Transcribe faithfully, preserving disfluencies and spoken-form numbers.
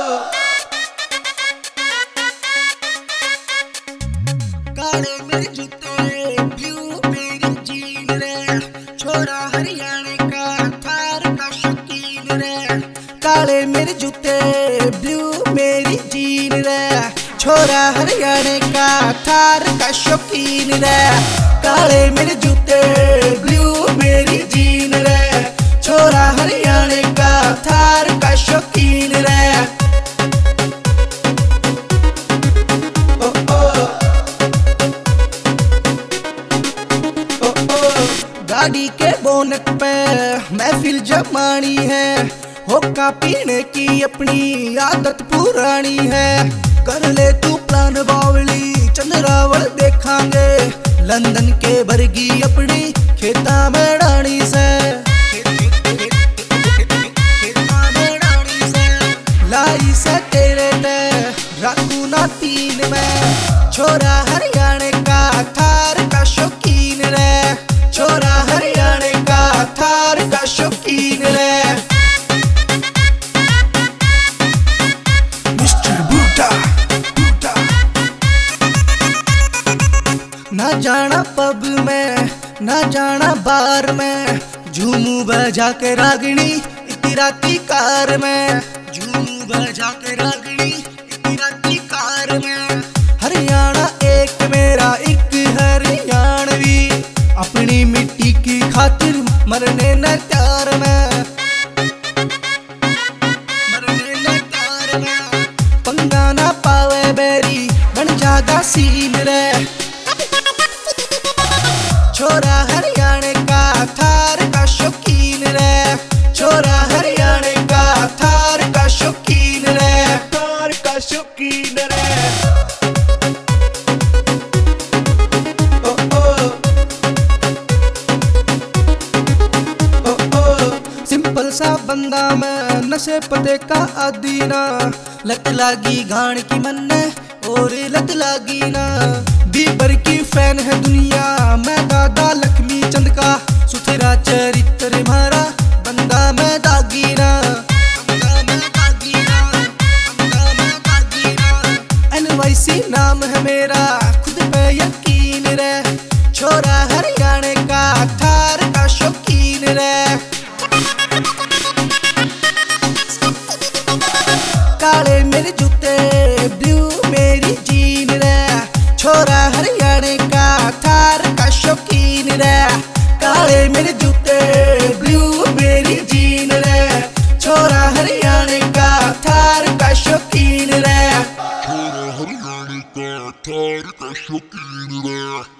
काले मेरे जूते ब्लू मेरी जीन रे, छोरा हरियाणे का थार का शौकीन रे। काले मेरे जूते ब्लू मेरी जीन रे, छोरा हरियाणे का थार का शौकीन रे। काले मेरे जूते ब्लू मेरी जीन रे, छोरा हरियाणे का थार का शौकीन रे। गाड़ी के बोनट पे महफिल जमानी है, होका पीने की अपनी आदत पुरानी है। कर ले तू प्लान बावली चंद्रावल देखांगे, लंदन के बरगी अपनी खेता में डाणी से। लाई से तेरे ते राखू ना तीन में, छोरा हरियाणे का थार का शौकीन रे, छोरा हरियाणे का थार का शौकीन रे। मिस्टर बूटा बूटा ना जाना पब में ना जाना बार में, झूमू बजा के रागिणी इतनी राती कार में। झूमू बजा के रागिणी इतनी राती कार में। हरियाणा एक मेरा एक हरियाणवी, अपनी मिट्टी की खातिर मरने न प्यार में, मरने न प्यार में। पंगा ना पावे बेरी बन जागा सीन रे, छोरा हरियाणे का थार का शौकीन रे, छोरा हरियाणे का थार का शौकीन रे, थार का शौकीन रे। सिंपल सा बंदा मैं नशे पते का आदी ना, लत लागी घाण की मन ने और लत लागी ना। बीबर की फैन है दुनिया मैं दादा लक्ष्मी चंद का, सुथरा चरित्र मारा बंदा मैं दागी ना, बंदा मैं दागी ना, बंदा मैं दागी ना। एन वाई सी नाम है मेरा खुद पे यकीन रे, छोरा हरियाणे का थार का शौकीन रे। काले मेरे जूते ब्लू मेरी जीन रे, छोरा हरियाणे का थार का शौकीन रे। काले मेरे जूते ब्लू मेरी जीन रे, छोरा हरियाणे का थार का शौकीन रे, छोरा हरियाणे का थार का शौकीन रे।